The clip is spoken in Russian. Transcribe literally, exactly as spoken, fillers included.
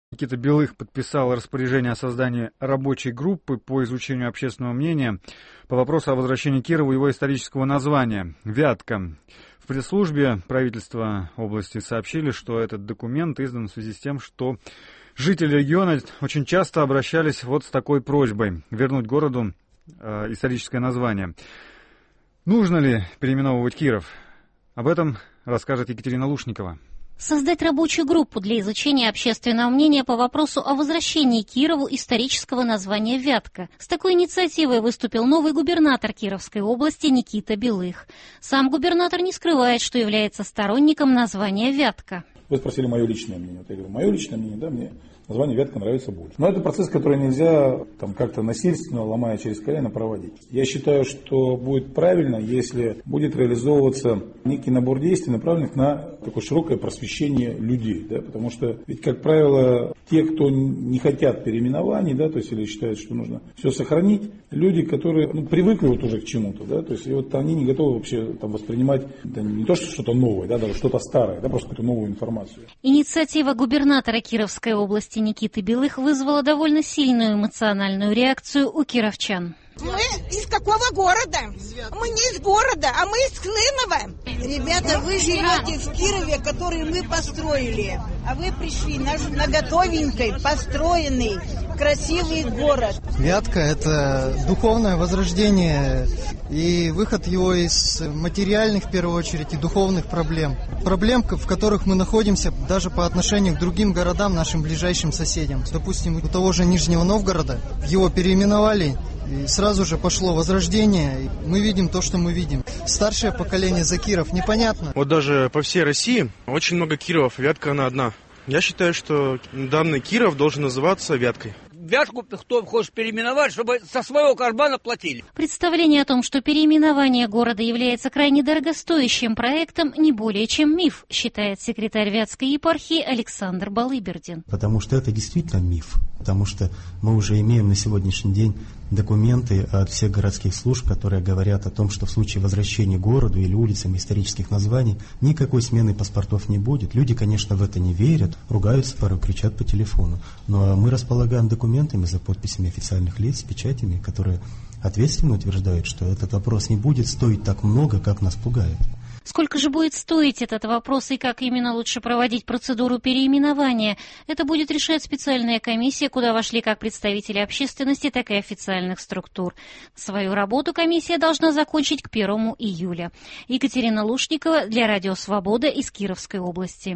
Никита Белых подписал распоряжение о создании рабочей группы по изучению общественного мнения по вопросу о возвращении Кирову его исторического названия «Вятка». В пресс-службе правительства области сообщили, что этот документ издан в связи с тем, что жители региона очень часто обращались вот с такой просьбой вернуть городу э, историческое название. Нужно ли переименовывать Киров? Об этом расскажет Екатерина Лушникова. Создать рабочую группу для изучения общественного мнения по вопросу о возвращении Кирову исторического названия «Вятка». С такой инициативой выступил новый губернатор Кировской области Никита Белых. Сам губернатор не скрывает, что является сторонником названия «Вятка». Вы спросили мое личное мнение. Вот я говорю, мое личное мнение, да, мне название «Вятка» нравится больше. Но это процесс, который нельзя там как-то насильственно, ломая через колено, проводить. Я считаю, что будет правильно, если будет реализовываться некий набор действий, направленных на такое широкое просвещение людей. Да, потому что, ведь, как правило, те, кто не хотят переименований, да, то есть или считают, что нужно все сохранить, люди, которые ну, привыкли вот уже к чему-то, да, то есть и вот они не готовы вообще там, воспринимать да, не то, что что-то новое, да, даже что-то старое, да, просто какую-то новую информацию. Инициатива губернатора Кировской области Никиты Белых вызвала довольно сильную эмоциональную реакцию у кировчан. Мы из какого города? Мы не из города, а мы из Хлынова. Ребята, вы живете в Кирове, который мы построили. А вы пришли на, на готовенькой, построенный, красивый город. Вятка – это духовное возрождение и выход его из материальных, в первую очередь, и духовных проблем. Проблем, в которых мы находимся даже по отношению к другим городам, нашим ближайшим соседям. Допустим, у того же Нижнего Новгорода его переименовали, и сразу же пошло возрождение, и мы видим то, что мы видим. Старшее поколение за Киров непонятно. Вот даже по всей России очень много Кировов, Вятка она одна. Я считаю, что данный Киров должен называться Вяткой. Вятку кто хочет переименовать, чтобы со своего кармана платили. Представление о том, что переименование города является крайне дорогостоящим проектом, не более чем миф, считает секретарь Вятской епархии Александр Балыбердин. Потому что это действительно миф. Потому что мы уже имеем на сегодняшний день документы от всех городских служб, которые говорят о том, что в случае возвращения городу или улицам исторических названий никакой смены паспортов не будет. Люди, конечно, в это не верят, ругаются, порой кричат по телефону. Но мы располагаем документами за подписями официальных лиц, печатями, которые ответственно утверждают, что этот вопрос не будет стоить так много, как нас пугает. Сколько же будет стоить этот вопрос и как именно лучше проводить процедуру переименования? Это будет решать специальная комиссия, куда вошли как представители общественности, так и официальных структур. Свою работу комиссия должна закончить к первому июля. Екатерина Лушникова для Радио Свобода из Кировской области.